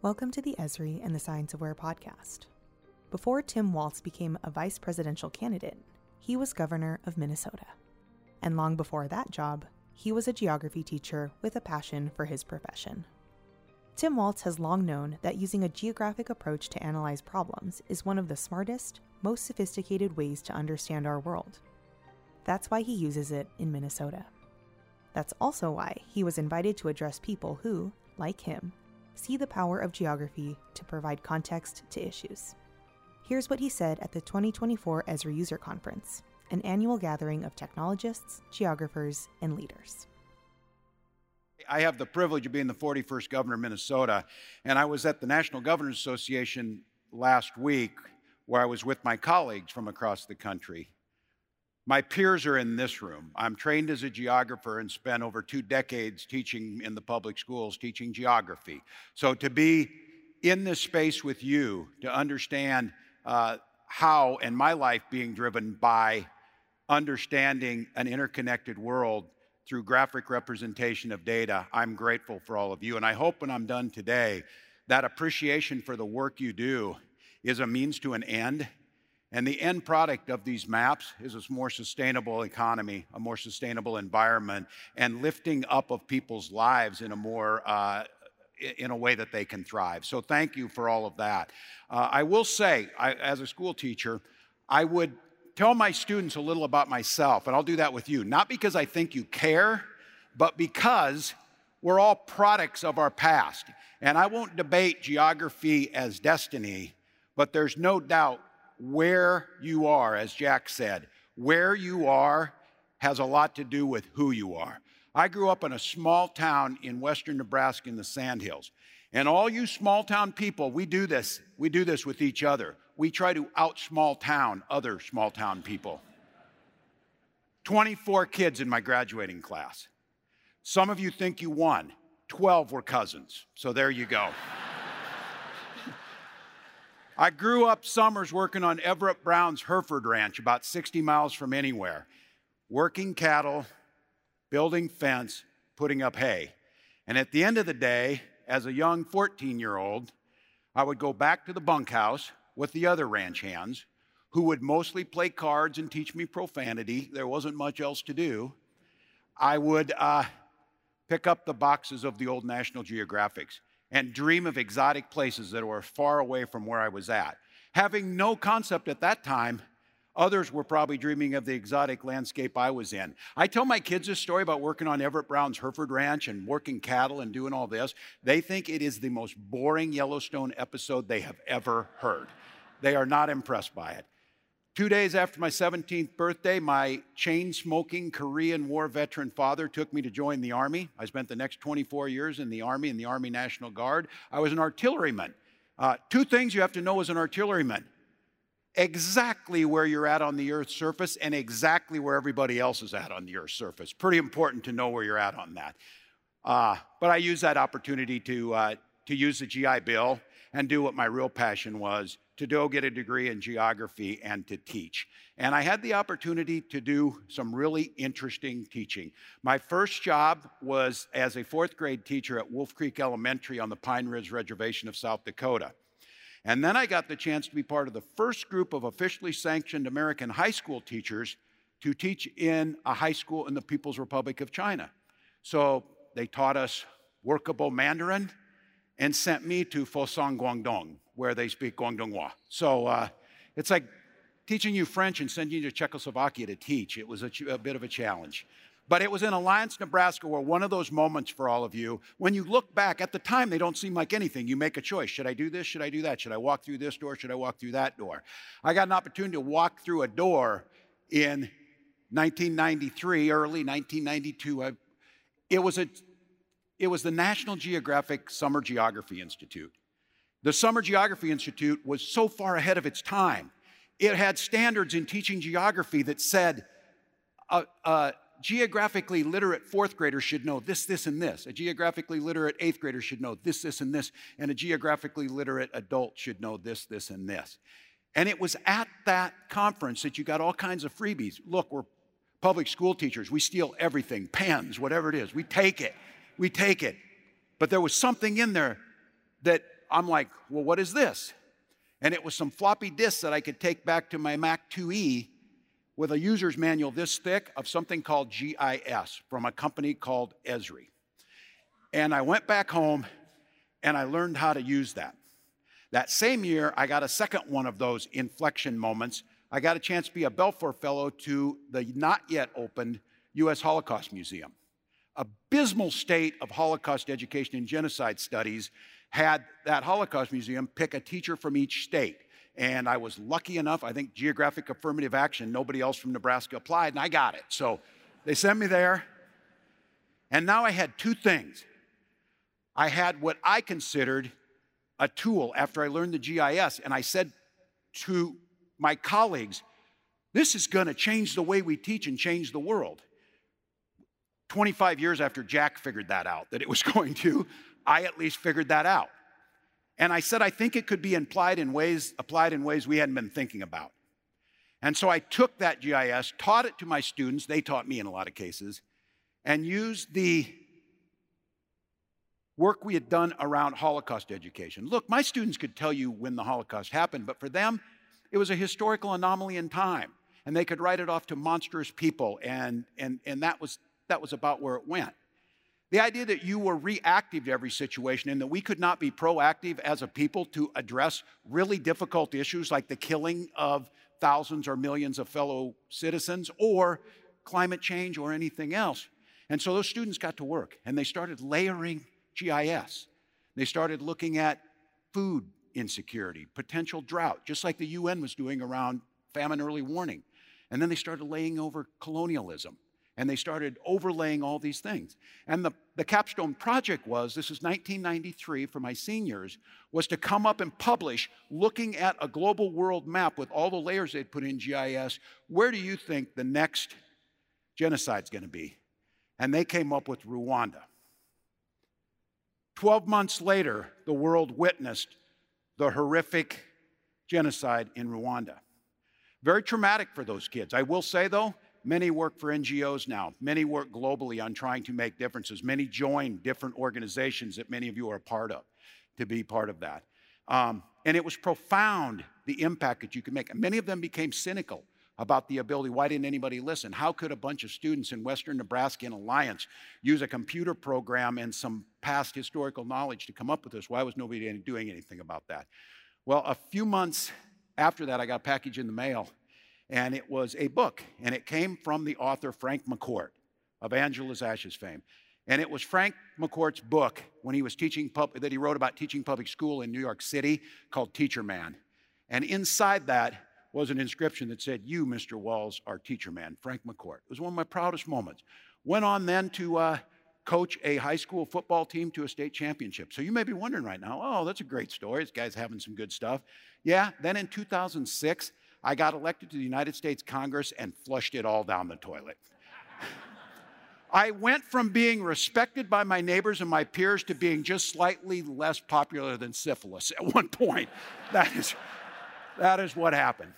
Welcome to the Esri and the Science Aware podcast. Before Tim Walz became a vice presidential candidate, he was governor of Minnesota. And long before that job, he was a geography teacher with a passion for his profession. Tim Walz has long known that using a geographic approach to analyze problems is one of the smartest, most sophisticated ways to understand our world. That's why he uses it in Minnesota. That's also why he was invited to address people who, like him, see the power of geography to provide context to issues. Here's what he said at the 2024 Esri User Conference, an annual gathering of technologists, geographers, and leaders. I have the privilege of being the 41st governor of Minnesota, and I was at the National Governors Association last week where I was with my colleagues from across the country. My peers are in this room. I'm trained as a geographer and spent over 2 decades teaching in the public schools, teaching geography. So to be in this space with you, to understand how, and my life being driven by understanding an interconnected world through graphic representation of data, I'm grateful for all of you. And I hope when I'm done today, that appreciation for the work you do is a means to an end. And the end product of these maps is a more sustainable economy, a more sustainable environment, and lifting up of people's lives in a more, in a way that they can thrive. So thank you for all of that. I will say, as a school teacher, I would tell my students a little about myself, and I'll do that with you, not because I think you care, but because we're all products of our past. And I won't debate geography as destiny, but there's no doubt where you are, as Jack said, where you are has a lot to do with who you are. I grew up in a small town in western Nebraska in the Sandhills. And all you small town people, we do this with each other. We try to out small town other small town people. 24 kids in my graduating class. Some of you think you won. 12 were cousins. So there you go. I grew up summers working on Everett Brown's Hereford Ranch, about 60 miles from anywhere, working cattle, building fence, putting up hay. And at the end of the day, as a young 14-year-old, I would go back to the bunkhouse with the other ranch hands, who would mostly play cards and teach me profanity. There wasn't much else to do. I would pick up the boxes of the old National Geographics and dream of exotic places that were far away from where I was at. Having no concept at that time, others were probably dreaming of the exotic landscape I was in. I tell my kids this story about working on Everett Brown's Hereford Ranch and working cattle and doing all this. They think it is the most boring Yellowstone episode they have ever heard. They are not impressed by it. 2 days after my 17th birthday, my chain-smoking Korean War veteran father took me to join the Army. I spent the next 24 years in the Army National Guard. I was an artilleryman. 2 things you have to know as an artilleryman: exactly where you're at on the Earth's surface and exactly where everybody else is at on the Earth's surface. Pretty important to know where you're at on that. But I used that opportunity to use the GI Bill and do what my real passion was, to go get a degree in geography and to teach. And I had the opportunity to do some really interesting teaching. My first job was as a 4th grade teacher at Wolf Creek Elementary on the Pine Ridge Reservation of South Dakota. And then I got the chance to be part of the first group of officially sanctioned American high school teachers to teach in a high school in the People's Republic of China. So they taught us workable Mandarin and sent me to Foshan, Guangdong, where they speak Guangdonghua. So it's like teaching you French and sending you to Czechoslovakia to teach. It was a bit of a challenge. But it was in Alliance, Nebraska, where one of those moments for all of you, when you look back, at the time they don't seem like anything. You make a choice. Should I do this? Should I do that? Should I walk through this door? Should I walk through that door? I got an opportunity to walk through a door in 1993, early 1992. It was the National Geographic Summer Geography Institute. The Summer Geography Institute was so far ahead of its time. It had standards in teaching geography that said a geographically literate 4th grader should know this, this, and this. A geographically literate 8th grader should know this, this, and this. And a geographically literate adult should know this, this, and this. And it was at that conference that you got all kinds of freebies. Look, we're public school teachers. We steal everything, pens, whatever it is. We take it. We take it. But there was something in there that I'm like, well, what is this? And it was some floppy disks that I could take back to my Mac IIe with a user's manual this thick of something called GIS from a company called Esri. And I went back home and I learned how to use that. That same year, I got a second one of those inflection moments. I got a chance to be a Belfour Fellow to the not yet opened U.S. Holocaust Museum. Abysmal state of Holocaust education and genocide studies had that Holocaust Museum pick a teacher from each state. And I was lucky enough, I think geographic affirmative action, nobody else from Nebraska applied, and I got it. So they sent me there. And now I had two things. I had what I considered a tool after I learned the GIS, and I said to my colleagues, this is going to change the way we teach and change the world. 25 years after Jack figured that out, that it was going to, I at least figured that out. And I said, I think it could be applied in ways we hadn't been thinking about. And so I took that GIS, taught it to my students, they taught me in a lot of cases, and used the work we had done around Holocaust education. Look, my students could tell you when the Holocaust happened, but for them, it was a historical anomaly in time. And they could write it off to monstrous people, and that was about where it went. The idea that you were reactive to every situation and that we could not be proactive as a people to address really difficult issues like the killing of thousands or millions of fellow citizens or climate change or anything else. And so those students got to work and they started layering GIS. They started looking at food insecurity, potential drought, just like the UN was doing around famine early warning. And then they started laying over colonialism. And they started overlaying all these things. And the capstone project was, this is 1993 for my seniors, was to come up and publish, looking at a global world map with all the layers they'd put in GIS, where do you think the next genocide's going to be? And they came up with Rwanda. 12 months later, the world witnessed the horrific genocide in Rwanda. Very traumatic for those kids. I will say, though, many work for NGOs now. Many work globally on trying to make differences. Many join different organizations that many of you are a part of to be part of that. And it was profound, the impact that you could make. And many of them became cynical about the ability. Why didn't anybody listen? How could a bunch of students in Western Nebraska in Alliance use a computer program and some past historical knowledge to come up with this? Why was nobody doing anything about that? Well, a few months after that, I got a package in the mail. And it was a book, and it came from the author Frank McCourt of Angela's Ashes fame. And it was Frank McCourt's book when he was teaching that he wrote about teaching public school in New York City called Teacher Man. And inside that was an inscription that said, "You, Mr. Walls, are Teacher Man, Frank McCourt." It was one of my proudest moments. Went on then to coach a high school football team to a state championship. So you may be wondering right now, oh, that's a great story. This guy's having some good stuff. Yeah, then in 2006, I got elected to the United States Congress and flushed it all down the toilet. I went from being respected by my neighbors and my peers to being just slightly less popular than syphilis at one point. That is what happened.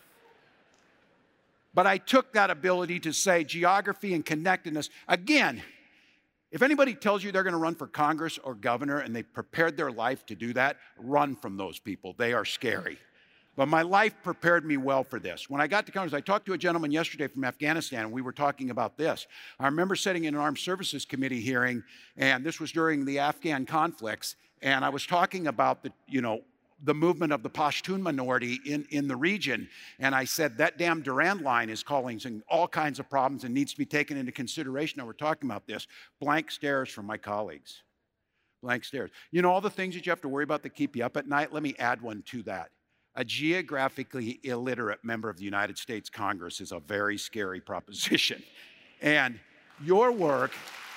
But I took that ability to say geography and connectedness. Again, if anybody tells you they're going to run for Congress or governor and they prepared their life to do that, run from those people. They are scary. But my life prepared me well for this. When I got to Congress, I talked to a gentleman yesterday from Afghanistan, and we were talking about this. I remember sitting in an Armed Services Committee hearing, and this was during the Afghan conflicts, and I was talking about the movement of the Pashtun minority in the region, and I said, that damn Durand Line is causing all kinds of problems and needs to be taken into consideration. Now we're talking about this. Blank stares from my colleagues. Blank stares. You know all the things that you have to worry about that keep you up at night? Let me add one to that. A geographically illiterate member of the United States Congress is a very scary proposition. And your work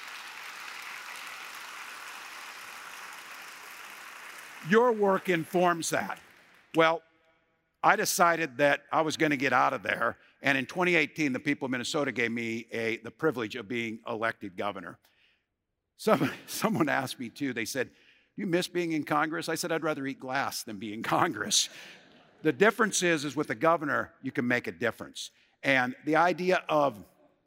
informs that. Well, I decided that I was going to get out of there. And in 2018, the people of Minnesota gave me the privilege of being elected governor. Someone asked me too, they said, "Do you miss being in Congress?" I said, "I'd rather eat glass than be in Congress." The difference is with the governor, you can make a difference. And the idea of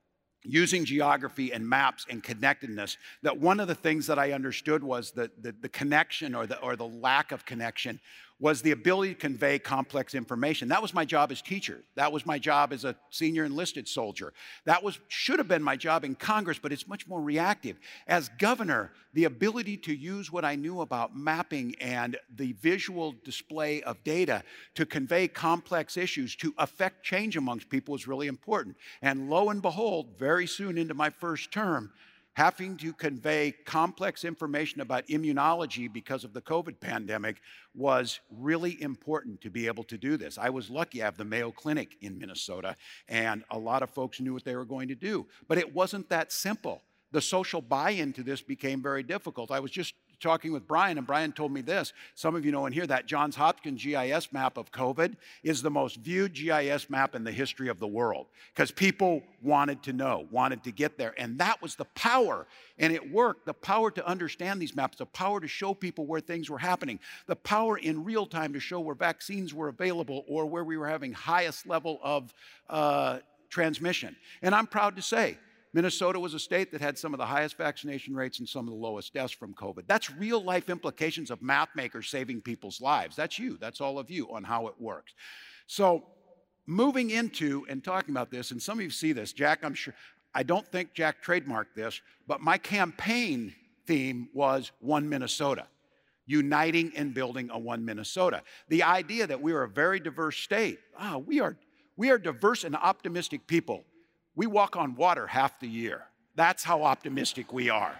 using geography and maps and connectedness, that one of the things that I understood was the connection or the lack of connection was the ability to convey complex information. That was my job as teacher. That was my job as a senior enlisted soldier. Should have been my job in Congress, but it's much more reactive. As governor, the ability to use what I knew about mapping and the visual display of data to convey complex issues, to affect change amongst people was really important. And lo and behold, very soon into my first term, having to convey complex information about immunology because of the COVID pandemic was really important to be able to do this. I was lucky I have the Mayo Clinic in Minnesota, and a lot of folks knew what they were going to do. But it wasn't that simple. The social buy-in to this became very difficult. I was just talking with Brian, and Brian told me this. Some of you know in here that Johns Hopkins GIS map of COVID is the most viewed GIS map in the history of the world because people wanted to know, wanted to get there. And that was the power, and it worked, the power to understand these maps, the power to show people where things were happening, the power in real time to show where vaccines were available or where we were having highest level of transmission. And I'm proud to say, Minnesota was a state that had some of the highest vaccination rates and some of the lowest deaths from COVID. That's real life implications of map makers saving people's lives. That's you, that's all of you on how it works. So moving into and talking about this, and some of you see this, Jack, I don't think Jack trademarked this, but my campaign theme was One Minnesota, uniting and building a One Minnesota. The idea that we are a very diverse state. We are diverse and optimistic people. We walk on water half the year. That's how optimistic we are.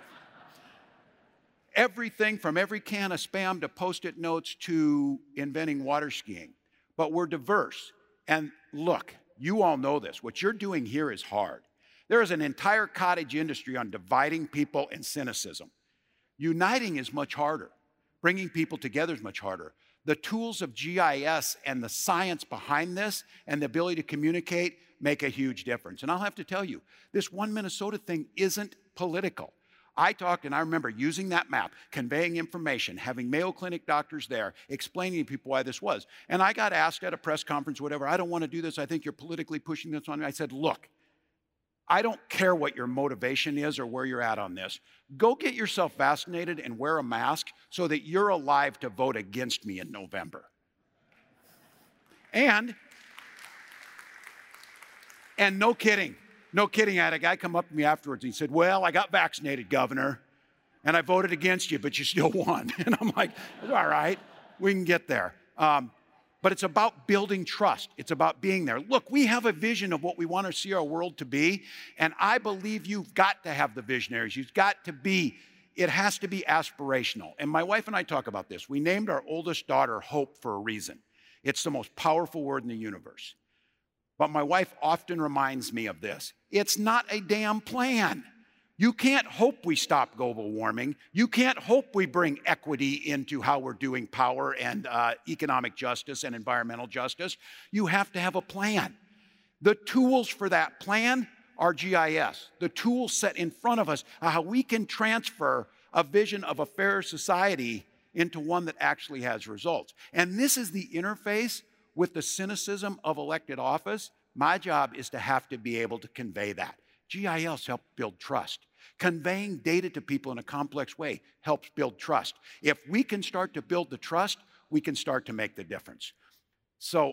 Everything from every can of Spam to Post-it notes to inventing water skiing. But we're diverse. And look, you all know this. What you're doing here is hard. There is an entire cottage industry on dividing people and cynicism. Uniting is much harder. Bringing people together is much harder. The tools of GIS and the science behind this and the ability to communicate make a huge difference. And I'll have to tell you, this One Minnesota thing isn't political. I talked, and I remember using that map, conveying information, having Mayo Clinic doctors there, explaining to people why this was. And I got asked at a press conference, whatever, I don't want to do this. I think you're politically pushing this on me. I said, look, I don't care what your motivation is or where you're at on this. Go get yourself vaccinated and wear a mask so that you're alive to vote against me in November. And no kidding, I had a guy come up to me afterwards and he said, well, I got vaccinated, Governor, and I voted against you, but you still won. And I'm like, all right, we can get there. But it's about building trust. It's about being there. Look, we have a vision of what we want to see our world to be, and I believe you've got to have the visionaries. It has to be aspirational. And my wife and I talk about this. We named our oldest daughter Hope for a reason. It's the most powerful word in the universe. But my wife often reminds me of this. It's not a damn plan. You can't hope we stop global warming. You can't hope we bring equity into how we're doing power and economic justice and environmental justice. You have to have a plan. The tools for that plan are GIS. The tools set in front of us are how we can transfer a vision of a fairer society into one that actually has results. And this is the interface with the cynicism of elected office. My job is to have to be able to convey that. GIS helps build trust. Conveying data to people in a complex way helps build trust. If we can start to build the trust, we can start to make the difference. So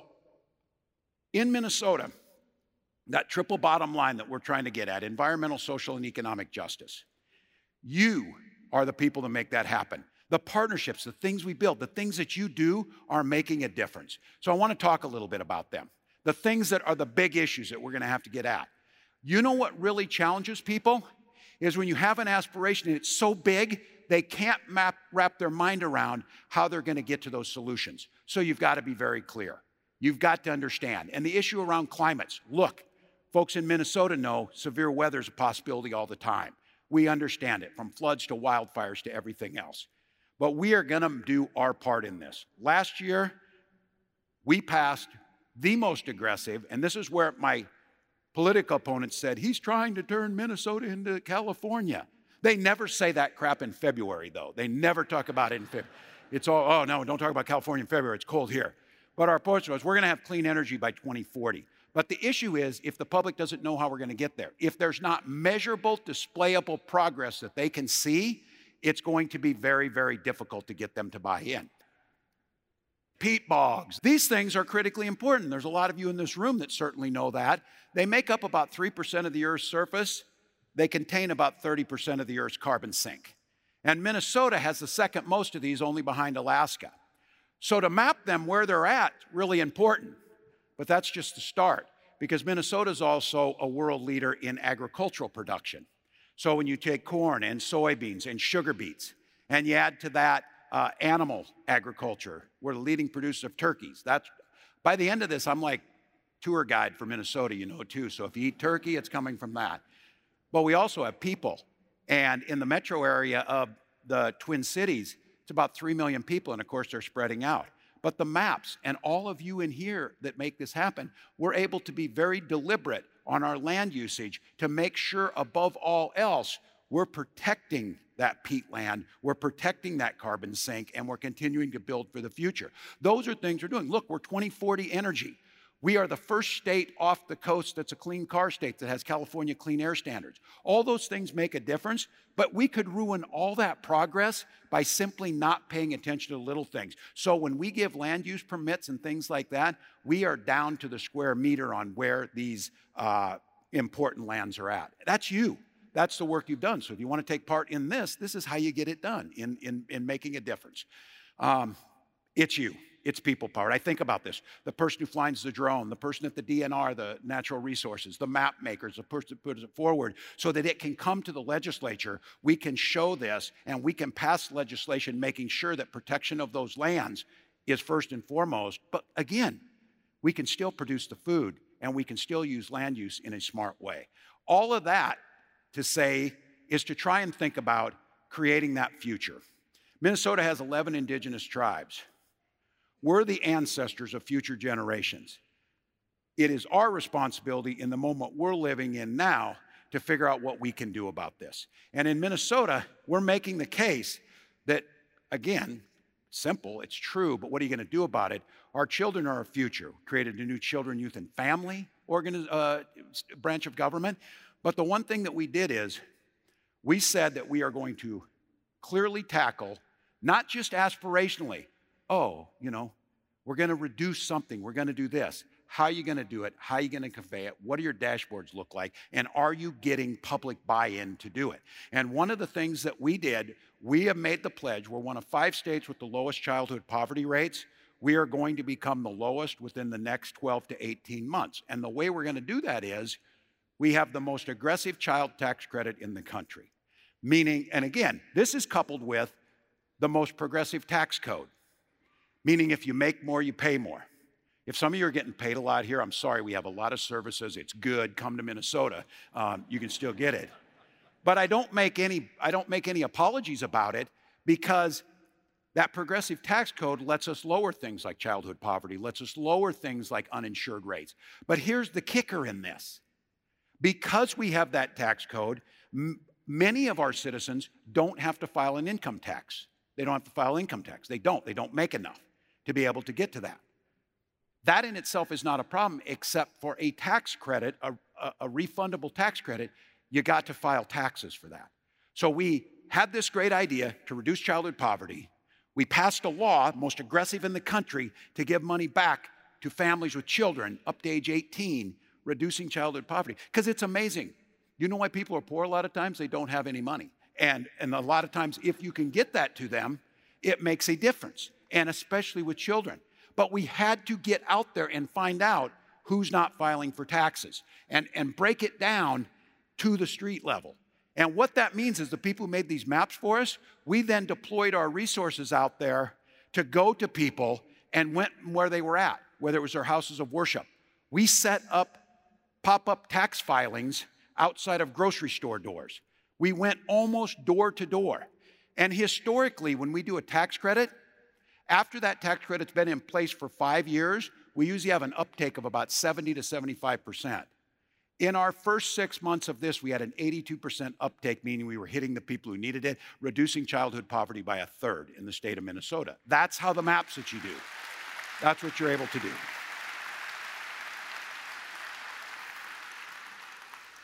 in Minnesota, that triple bottom line that we're trying to get at, environmental, social, and economic justice, you are the people to make that happen. The partnerships, the things we build, the things that you do are making a difference. So I want to talk a little bit about them. The things that are the big issues that we're going to have to get at. You know what really challenges people? Is when you have an aspiration and it's so big, they can't wrap their mind around how they're going to get to those solutions. So you've got to be very clear. You've got to understand. And the issue around climates, look, folks in Minnesota know severe weather is a possibility all the time. We understand it, from floods to wildfires to everything else. But we are going to do our part in this. Last year, we passed the most aggressive, and this is where my political opponents said, he's trying to turn Minnesota into California. They never say that crap in February, though. They never talk about it in February. It's all, oh, no, don't talk about California in February. It's cold here. But our approach was, we're going to have clean energy by 2040. But the issue is, if the public doesn't know how we're going to get there, if there's not measurable, displayable progress that they can see, it's going to be very, very difficult to get them to buy in. Peat bogs. These things are critically important. There's a lot of you in this room that certainly know that. They make up about 3% of the Earth's surface. They contain about 30% of the Earth's carbon sink. And Minnesota has the second most of these, only behind Alaska. So to map them where they're at, really important. But that's just the start, because Minnesota is also a world leader in agricultural production. So when you take corn and soybeans and sugar beets, and you add to that animal agriculture, we're the leading producer of turkeys. By the end of this, I'm like tour guide for Minnesota, too. So if you eat turkey, it's coming from that. But we also have people. And in the metro area of the Twin Cities, it's about 3 million people, and of course, they're spreading out. But the maps, and all of you in here that make this happen, we're able to be very deliberate on our land usage to make sure, above all else, we're protecting that peat land, we're protecting that carbon sink, and we're continuing to build for the future. Those are things we're doing. Look, we're 2040 energy. We are the first state off the coast that's a clean car state that has California clean air standards. All those things make a difference, but we could ruin all that progress by simply not paying attention to little things. So when we give land use permits and things like that, we are down to the square meter on where these important lands are at. That's you. That's the work you've done. So if you want to take part in this, this is how you get it done in making a difference. It's you. It's people powered. I think about this. The person who flies the drone, the person at the DNR, the natural resources, the map makers, the person that puts it forward so that it can come to the legislature. We can show this and we can pass legislation making sure that protection of those lands is first and foremost. But again, we can still produce the food and we can still use land use in a smart way. All of that to say is to try and think about creating that future. Minnesota has 11 indigenous tribes. We're the ancestors of future generations. It is our responsibility in the moment we're living in now to figure out what we can do about this. And in Minnesota, we're making the case that, again, simple, it's true, but what are you going to do about it? Our children are our future. We created a new Children, Youth, and Family branch of government. But the one thing that we did is we said that we are going to clearly tackle, not just aspirationally, we're going to reduce something. We're going to do this. How are you going to do it? How are you going to convey it? What do your dashboards look like? And are you getting public buy-in to do it? And one of the things that we did, we have made the pledge. We're one of 5 states with the lowest childhood poverty rates. We are going to become the lowest within the next 12 to 18 months. And the way we're going to do that is we have the most aggressive child tax credit in the country. Meaning, and again, this is coupled with the most progressive tax code. Meaning if you make more, you pay more. If some of you are getting paid a lot here, I'm sorry, we have a lot of services. It's good. Come to Minnesota. You can still get it. But I don't make any apologies about it, because that progressive tax code lets us lower things like childhood poverty, lets us lower things like uninsured rates. But here's the kicker in this. Because we have that tax code, many of our citizens don't have to file an income tax. They don't have to file income tax. They don't make enough to be able to get to that. That in itself is not a problem, except for a tax credit, a refundable tax credit. You got to file taxes for that. So we had this great idea to reduce childhood poverty. We passed a law, most aggressive in the country, to give money back to families with children up to age 18, reducing childhood poverty. Because it's amazing. You know why people are poor a lot of times? They don't have any money. And a lot of times, if you can get that to them, it makes a difference, and especially with children. But we had to get out there and find out who's not filing for taxes and break it down to the street level. And what that means is the people who made these maps for us, we then deployed our resources out there to go to people and went where they were at, whether it was their houses of worship. We set up pop-up tax filings outside of grocery store doors. We went almost door to door. And historically, when we do a tax credit, after that tax credit's been in place for 5 years, we usually have an uptake of about 70 to 75%. In our first 6 months of this, we had an 82% uptake, meaning we were hitting the people who needed it, reducing childhood poverty by 1/3 in the state of Minnesota. That's how the maps that you do. That's what you're able to do.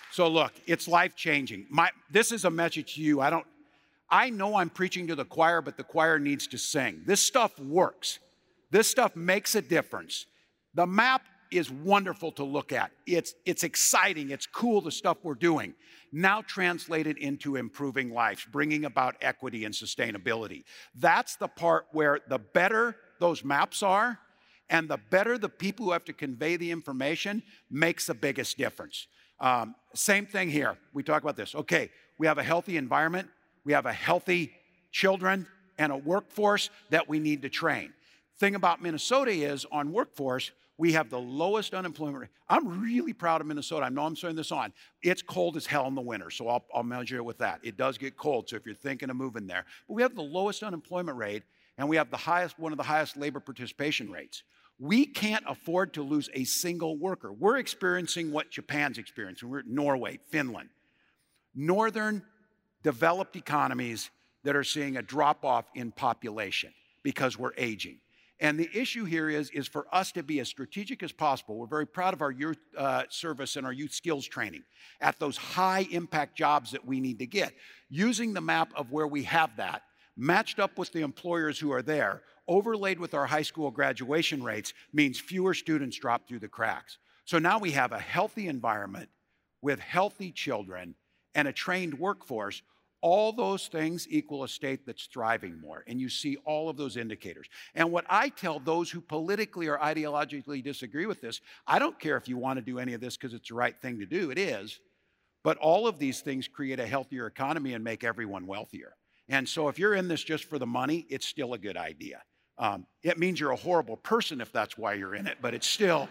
So look, it's life-changing. This is a message to you. I know I'm preaching to the choir, but the choir needs to sing. This stuff works. This stuff makes a difference. The map is wonderful to look at. It's exciting. It's cool, the stuff we're doing. Now translated into improving lives, bringing about equity and sustainability. That's the part where the better those maps are and the better the people who have to convey the information makes the biggest difference. Same thing here. We talk about this. Okay, we have a healthy environment. We have a healthy children and a workforce that we need to train. Thing about Minnesota is on workforce, we have the lowest unemployment rate. I'm really proud of Minnesota. I know I'm saying this on. It's cold as hell in the winter, so I'll measure it with that. It does get cold, so if you're thinking of moving there. But we have the lowest unemployment rate, and we have one of the highest labor participation rates. We can't afford to lose a single worker. We're experiencing what Japan's experiencing. We're at Norway, Finland. Northern developed economies that are seeing a drop-off in population because we're aging. And the issue here is for us to be as strategic as possible. We're very proud of our youth service and our youth skills training at those high-impact jobs that we need to get. Using the map of where we have that, matched up with the employers who are there, overlaid with our high school graduation rates, means fewer students drop through the cracks. So now we have a healthy environment with healthy children and a trained workforce. All those things equal a state that's thriving more, and you see all of those indicators. And what I tell those who politically or ideologically disagree with this, I don't care if you want to do any of this because it's the right thing to do, it is, but all of these things create a healthier economy and make everyone wealthier. And so if you're in this just for the money, it's still a good idea. It means you're a horrible person if that's why you're in it, but it still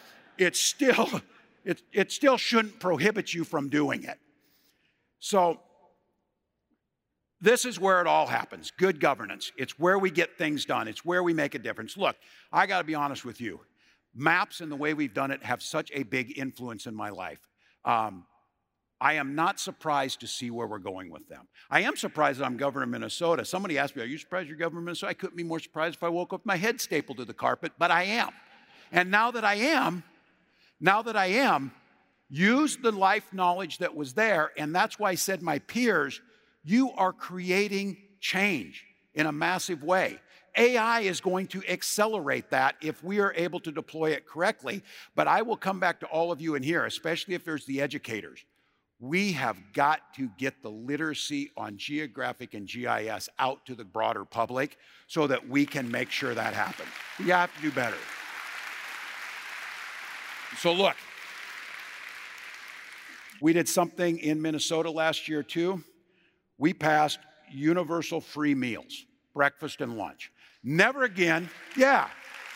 shouldn't prohibit you from doing it. So this is where it all happens, good governance. It's where we get things done. It's where we make a difference. Look, I got to be honest with you. Maps and the way we've done it have such a big influence in my life. I am not surprised to see where we're going with them. I am surprised that I'm governor of Minnesota. Somebody asked me, are you surprised you're governor of Minnesota? I couldn't be more surprised if I woke up with my head stapled to the carpet, but I am. And now that I am, use the life knowledge that was there, and that's why I said my peers, you are creating change in a massive way. AI is going to accelerate that if we are able to deploy it correctly. But I will come back to all of you in here, especially if there's the educators. We have got to get the literacy on geographic and GIS out to the broader public so that we can make sure that happens. We have to do better. So look, we did something in Minnesota last year too. We passed universal free meals, breakfast and lunch. Never again, yeah.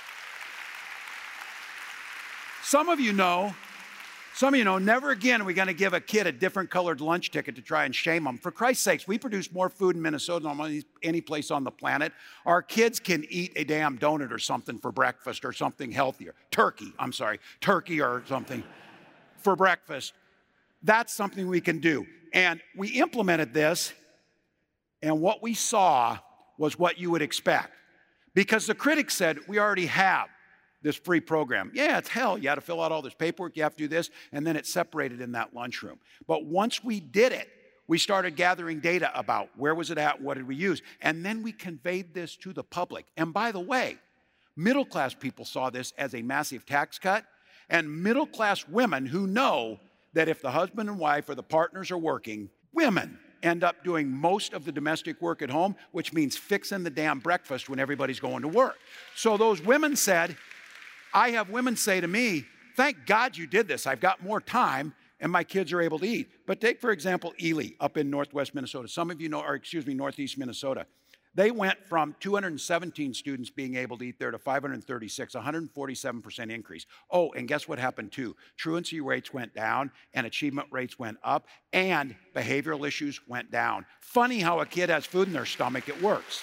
Some of you know, never again are we going to give a kid a different colored lunch ticket to try and shame them. For Christ's sakes, we produce more food in Minnesota than any place on the planet. Our kids can eat a damn donut or something for breakfast or something healthier. Turkey or something for breakfast. That's something we can do. And we implemented this, and what we saw was what you would expect. Because the critics said, we already have this free program. Yeah, it's hell. You had to fill out all this paperwork, you have to do this, and then it's separated in that lunchroom. But once we did it, we started gathering data about where was it at, what did we use, and then we conveyed this to the public. And by the way, middle-class people saw this as a massive tax cut, and middle-class women who know that if the husband and wife or the partners are working, women end up doing most of the domestic work at home, which means fixing the damn breakfast when everybody's going to work. So those women said, I have women say to me, thank God you did this. I've got more time and my kids are able to eat. But take, for example, Ely up in northwest Minnesota. Some of you know, northeast Minnesota. They went from 217 students being able to eat there to 536, 147% increase. Oh, and guess what happened too? Truancy rates went down and achievement rates went up and behavioral issues went down. Funny how a kid has food in their stomach, it works.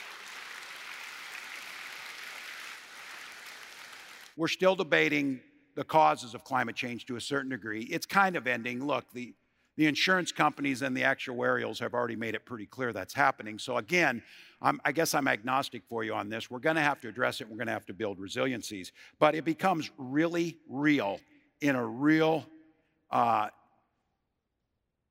We're still debating the causes of climate change to a certain degree. It's kind of ending. Look, the insurance companies and the actuarials have already made it pretty clear that's happening. So again, I guess I'm agnostic for you on this. We're going to have to address it. We're going to have to build resiliencies. But it becomes really real in a real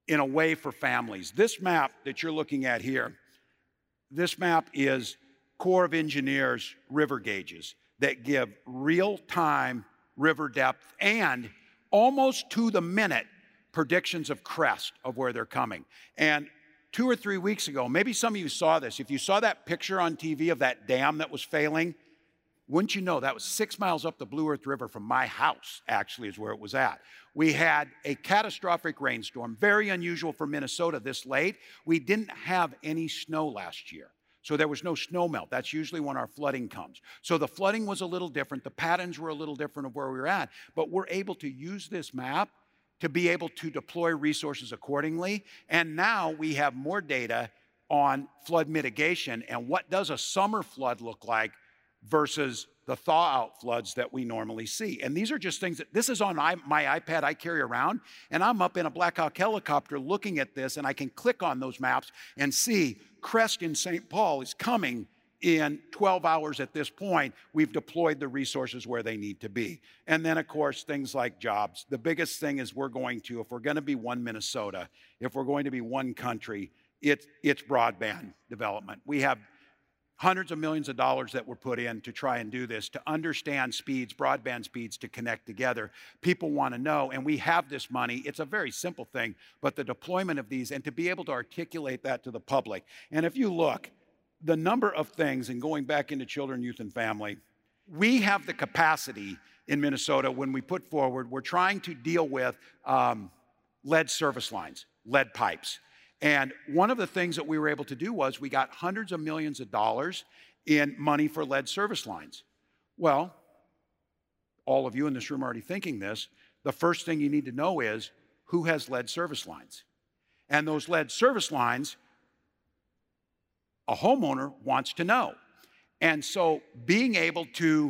in a way for families. This map that you're looking at here, this map is Corps of Engineers river gauges that give real-time river depth and almost to the minute predictions of crest of where they're coming. And 2 or 3 weeks ago, maybe some of you saw this. If you saw that picture on TV of that dam that was failing, wouldn't you know that was 6 miles up the Blue Earth River from my house, actually, is where it was at. We had a catastrophic rainstorm, very unusual for Minnesota this late. We didn't have any snow last year, so there was no snow melt. That's usually when our flooding comes. So the flooding was a little different. The patterns were a little different of where we were at, but we're able to use this map to be able to deploy resources accordingly. And now we have more data on flood mitigation and what does a summer flood look like versus the thaw-out floods that we normally see. And these are just things that, this is on my iPad I carry around, and I'm up in a Black Hawk helicopter looking at this, and I can click on those maps and see crest in St. Paul is coming in 12 hours at this point. We've deployed the resources where they need to be. And then, of course, things like jobs. The biggest thing is if we're going to be one Minnesota, if we're going to be one country, it's broadband development. We have hundreds of millions of dollars that were put in to try and do this, to understand speeds, broadband speeds, to connect together. People want to know, and we have this money. It's a very simple thing, but the deployment of these and to be able to articulate that to the public. And if you look, the number of things, and going back into children, youth, and family, we have the capacity in Minnesota when we put forward, we're trying to deal with lead service lines, lead pipes. And one of the things that we were able to do was we got hundreds of millions of dollars in money for lead service lines. Well, all of you in this room are already thinking this. The first thing you need to know is who has lead service lines. And those lead service lines, a homeowner wants to know. And so being able to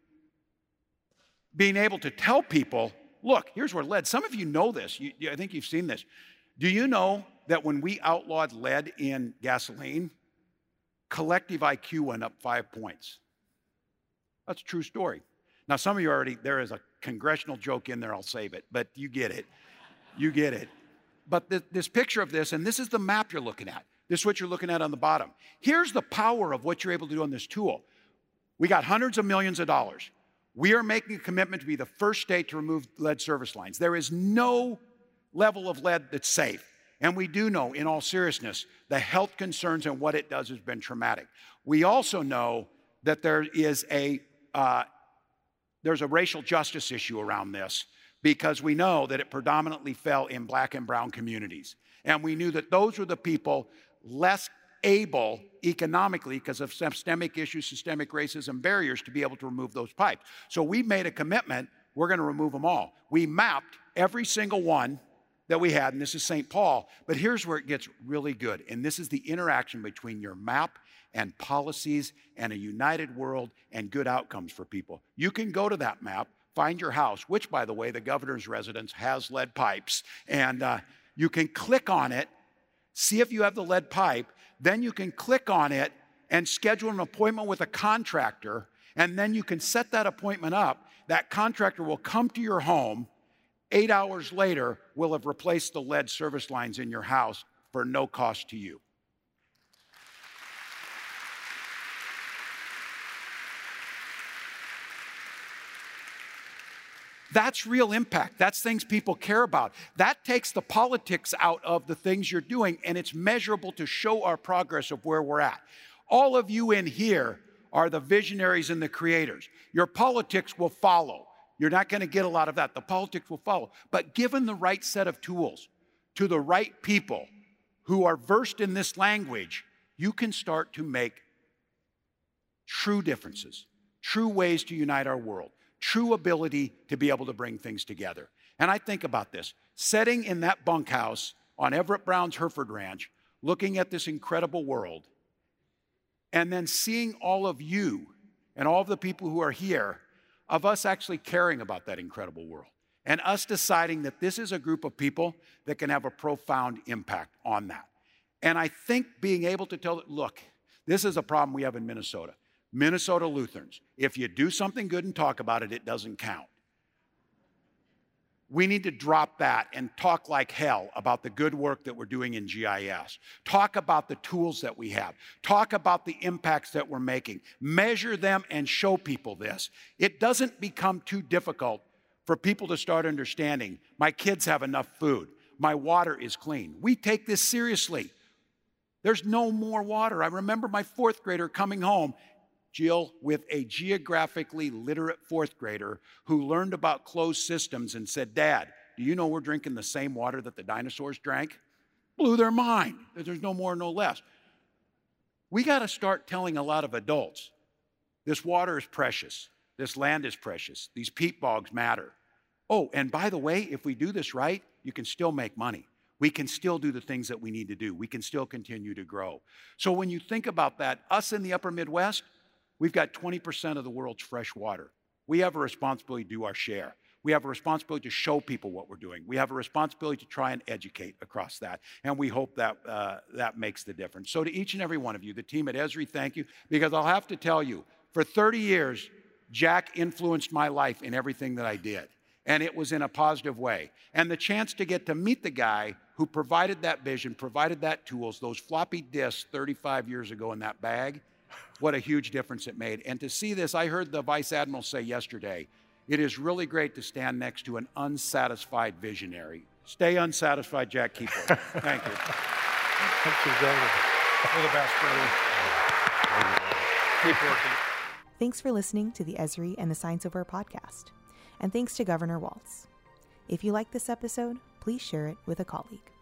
tell people, look, here's where lead, some of you know this, I think you've seen this. Do you know that when we outlawed lead in gasoline, collective IQ went up 5 points? That's a true story. Now, some of you already, there is a congressional joke in there, I'll save it, but you get it. You get it. But this picture of this, and this is the map you're looking at. This is what you're looking at on the bottom. Here's the power of what you're able to do on this tool. We got hundreds of millions of dollars. We are making a commitment to be the first state to remove lead service lines. There is no level of lead that's safe. And we do know, in all seriousness, the health concerns and what it does has been traumatic. We also know that there's a racial justice issue around this because we know that it predominantly fell in black and brown communities. And we knew that those were the people less able economically because of systemic issues, systemic racism barriers to be able to remove those pipes. So we made a commitment, we're going to remove them all. We mapped every single one that we had, and this is St. Paul, but here's where it gets really good, and this is the interaction between your map and policies and a united world and good outcomes for people. You can go to that map, find your house, which, by the way, the governor's residence has lead pipes, and you can click on it, see if you have the lead pipe, then you can click on it and schedule an appointment with a contractor, and then you can set that appointment up. That contractor will come to your home. 8 hours later, we'll have replaced the lead service lines in your house for no cost to you. That's real impact. That's things people care about. That takes the politics out of the things you're doing, and it's measurable to show our progress of where we're at. All of you in here are the visionaries and the creators. Your politics will follow. You're not going to get a lot of that. The politics will follow. But given the right set of tools to the right people who are versed in this language, you can start to make true differences, true ways to unite our world, true ability to be able to bring things together. And I think about this, sitting in that bunkhouse on Everett Brown's Hereford Ranch, looking at this incredible world, and then seeing all of you and all of the people who are here, of us actually caring about that incredible world, and us deciding that this is a group of people that can have a profound impact on that. And I think being able to tell, look, this is a problem we have in Minnesota. Minnesota Lutherans, if you do something good and talk about it, it doesn't count. We need to drop that and talk like hell about the good work that we're doing in GIS. Talk about the tools that we have. Talk about the impacts that we're making. Measure them and show people this. It doesn't become too difficult for people to start understanding, my kids have enough food. My water is clean. We take this seriously. There's no more water. I remember my fourth grader coming home, Jill, with a geographically literate fourth grader who learned about closed systems and said, Dad, do you know we're drinking the same water that the dinosaurs drank? Blew their mind. There's no more, no less. We got to start telling a lot of adults, this water is precious. This land is precious. These peat bogs matter. Oh, and by the way, if we do this right, you can still make money. We can still do the things that we need to do. We can still continue to grow. So when you think about that, us in the upper Midwest, we've got 20% of the world's fresh water. We have a responsibility to do our share. We have a responsibility to show people what we're doing. We have a responsibility to try and educate across that. And we hope that that makes the difference. So to each and every one of you, the team at Esri, thank you. Because I'll have to tell you, for 30 years, Jack influenced my life in everything that I did. And it was in a positive way. And the chance to get to meet the guy who provided that vision, provided that tools, those floppy disks 35 years ago in that bag, what a huge difference it made. And to see this, I heard the Vice Admiral say yesterday, it is really great to stand next to an unsatisfied visionary. Stay unsatisfied, Jack Keepler. Thank you. Thank you, Governor. You're the best, brother. Keep working. Thanks for listening to the Esri and the Science of Where podcast. And thanks to Governor Walz. If you like this episode, please share it with a colleague.